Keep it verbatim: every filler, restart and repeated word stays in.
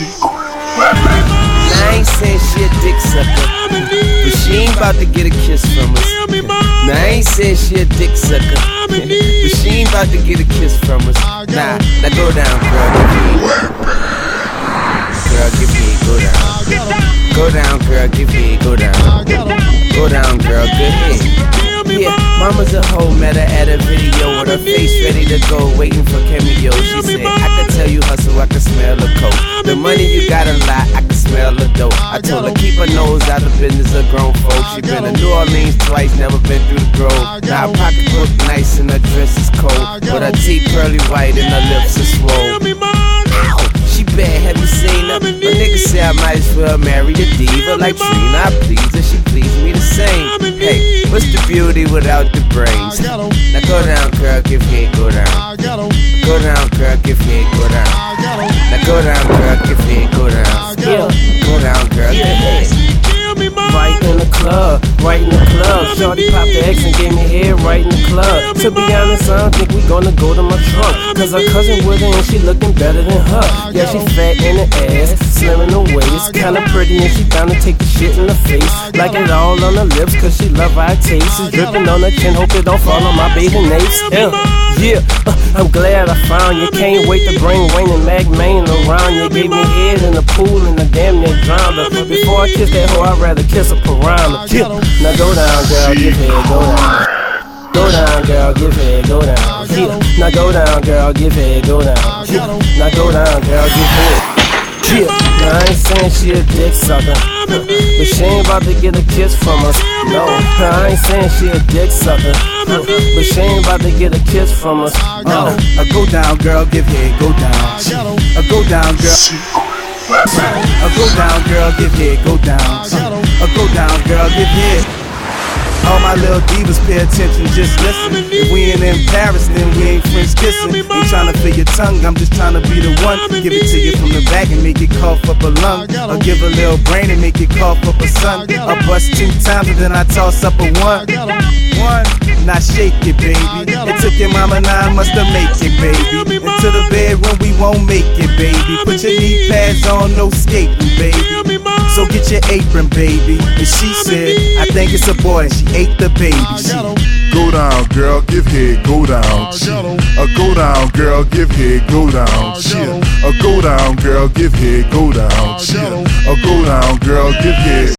I ain't saying she a dick sucker, but she ain't about to get a kiss from us. Nah, I ain't saying she a dick sucker, but she ain't about to get a kiss from us. Nah, now go down, girl. Girl, give me, go down. Go down, girl, give me, go down. Go down, girl, good hit. Yeah, mama's a hoe, met her at a video with her face ready to go, waiting for cameo. She said, I can tell you hustle, I can smell the coke. The money you got a lot, I can smell the dough. I told her keep her nose out of business of grown folks. She been to New Orleans twice, never been through the Grove. Now her pocketbook nice and her dress is cold, but her teeth pearly white and her lips are swole. Ow, she bad, have you seen her? A nigga say I might as well marry a diva like Trina. I please her, she please me the same. Hey, what's the beauty without the brains? Now go down, girl, give head, go down. Go down, girl, give head, go down. Now go down, girl, give head, go down. Yeah, go down, girl, give head. Right in the club, right in the club. Shorty popped the X and gave me head right in the club. To be honest, I don't think we gonna go to my trunk, cause her cousin with her and she looking better than her. Yeah, she fat in the ass, slim in the waist, kinda pretty and she down to take the shit in the face. Like it all on her lips cause she love our taste. It's dripping on her chin, hope it don't fall on my bathing apes. Yeah, yeah, uh, I'm glad I found you. Can't wait to bring Wayne and Mac Main around you. Gave me head in the pool and I damn near drowned her. Before I kiss that hoe, I'd rather kiss a piranha. Yeah. Now go down, girl, give head, go down. Go down, girl, give head, go down. Yeah. Now go down, girl, give head, go down. Yeah. Now go down, girl, give head. Yeah. Now I ain't saying she a dick sucker, but she ain't about to get a kiss from us. No, I ain't saying she a dick sucker, but she ain't about to get a kiss from us. No, I go down, girl, give head, go down. I go down, girl. I go down, girl, give head, go down. I go down, girl, give head. All my little divas pay attention, just listen. If we ain't in Paris, then we ain't French kissing. Ain't tryna feel your tongue, I'm just tryna be the one. Give it to you from the back and make it cough up a lung. Or give a little brain and make it cough up a son. I bust two times and then I toss up a one. One, now shake it, baby. It took your mama nine months to make it, baby. Into the bedroom, we won't make it, baby. Put your knee pads on, no skating, baby. So get your apron, baby. And she said, I think it's a boy. She ate the baby. She go down, girl, give head, go down. A go down, girl, give head, go down. A go down, girl, give head, go down. A go down, girl, give head.